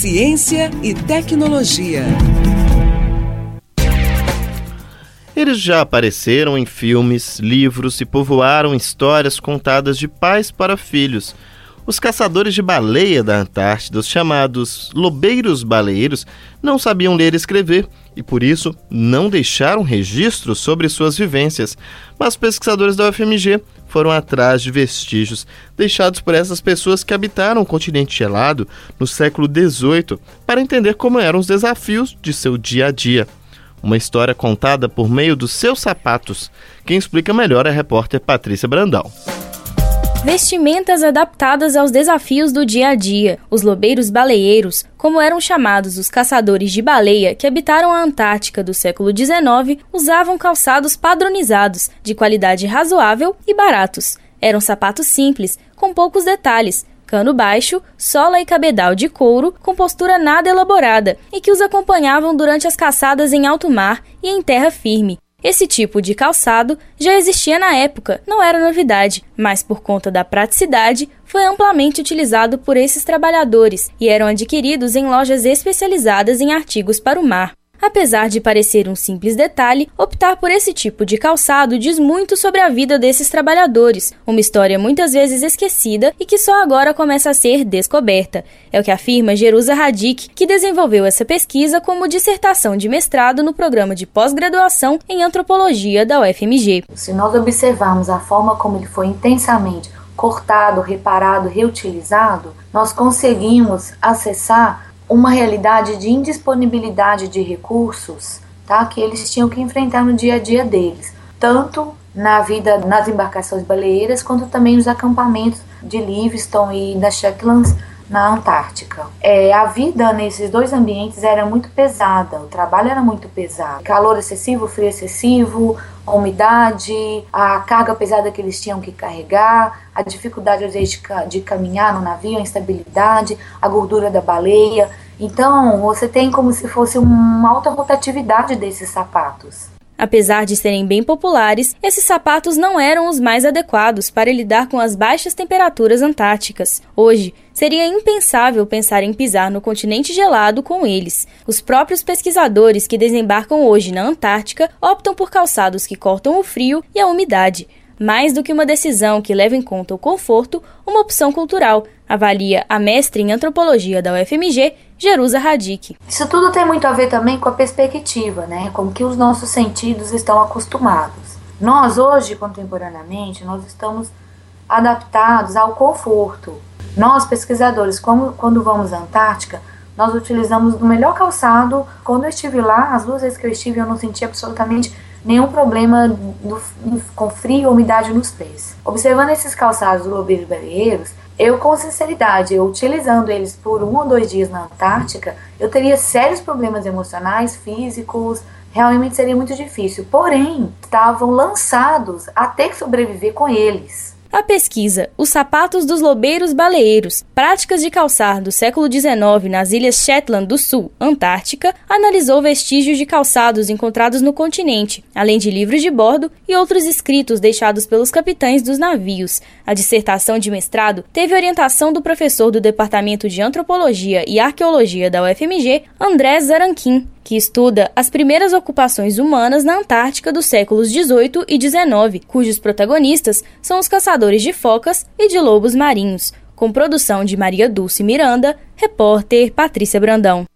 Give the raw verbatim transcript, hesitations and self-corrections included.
Ciência e tecnologia. Eles já apareceram em filmes, livros e povoaram histórias contadas de pais para filhos. Os caçadores de baleia da Antártida, os chamados lobeiros baleeiros, não sabiam ler e escrever e, por isso, não deixaram registros sobre suas vivências. Mas pesquisadores da U F M G foram atrás de vestígios deixados por essas pessoas que habitaram o continente gelado no século dezoito para entender como eram os desafios de seu dia a dia. Uma história contada por meio dos seus sapatos. Quem explica melhor é a repórter Patrícia Brandão. Vestimentas adaptadas aos desafios do dia a dia. Os lobeiros baleeiros, como eram chamados os caçadores de baleia que habitaram a Antártica do século dezenove, usavam calçados padronizados, de qualidade razoável e baratos. Eram sapatos simples, com poucos detalhes, cano baixo, sola e cabedal de couro, com postura nada elaborada, e que os acompanhavam durante as caçadas em alto mar e em terra firme. Esse tipo de calçado já existia na época, não era novidade, mas por conta da praticidade, foi amplamente utilizado por esses trabalhadores e eram adquiridos em lojas especializadas em artigos para o mar. Apesar de parecer um simples detalhe, optar por esse tipo de calçado diz muito sobre a vida desses trabalhadores, uma história muitas vezes esquecida e que só agora começa a ser descoberta. É o que afirma Jerusa Radic, que desenvolveu essa pesquisa como dissertação de mestrado no programa de pós-graduação em antropologia da U F M G. Se nós observarmos a forma como ele foi intensamente cortado, reparado, reutilizado, nós conseguimos acessar uma realidade de indisponibilidade de recursos, tá, que eles tinham que enfrentar no dia a dia deles, tanto na vida nas embarcações baleeiras, quanto também nos acampamentos de Livingstone e das Shetlands na Antártica. É, a vida nesses dois ambientes era muito pesada, o trabalho era muito pesado. Calor excessivo, frio excessivo, a umidade, a carga pesada que eles tinham que carregar, a dificuldade às vezes de, de caminhar no navio, a instabilidade, a gordura da baleia. Então, você tem como se fosse uma alta rotatividade desses sapatos. Apesar de serem bem populares, esses sapatos não eram os mais adequados para lidar com as baixas temperaturas antárticas. Hoje, seria impensável pensar em pisar no continente gelado com eles. Os próprios pesquisadores que desembarcam hoje na Antártica optam por calçados que cortam o frio e a umidade. Mais do que uma decisão que leva em conta o conforto, uma opção cultural, avalia a mestre em antropologia da U F M G, Jerusa Radic. Isso tudo tem muito a ver também com a perspectiva, né? Com que os nossos sentidos estão acostumados. Nós, hoje, contemporaneamente, nós estamos adaptados ao conforto. Nós, pesquisadores, como, quando vamos à Antártica, nós utilizamos o melhor calçado. Quando eu estive lá, as duas vezes que eu estive, eu não senti absolutamente nenhum problema do, com frio ou umidade nos pés. Observando esses calçados lobeiros baleeiros, eu, com sinceridade, eu utilizando eles por um ou dois dias na Antártica, eu teria sérios problemas emocionais, físicos, realmente seria muito difícil. Porém, estavam lançados a ter que sobreviver com eles. A pesquisa Os Sapatos dos Lobeiros Baleeiros, Práticas de Calçar do século dezenove nas Ilhas Shetland do Sul, Antártica, analisou vestígios de calçados encontrados no continente, além de livros de bordo e outros escritos deixados pelos capitães dos navios. A dissertação de mestrado teve orientação do professor do Departamento de Antropologia e Arqueologia da U F M G, André Zaranquim, que estuda as primeiras ocupações humanas na Antártica dos séculos dezoito e dezenove, cujos protagonistas são os caçadores de focas e de lobos marinhos. Com produção de Maria Dulce Miranda, repórter Patrícia Brandão.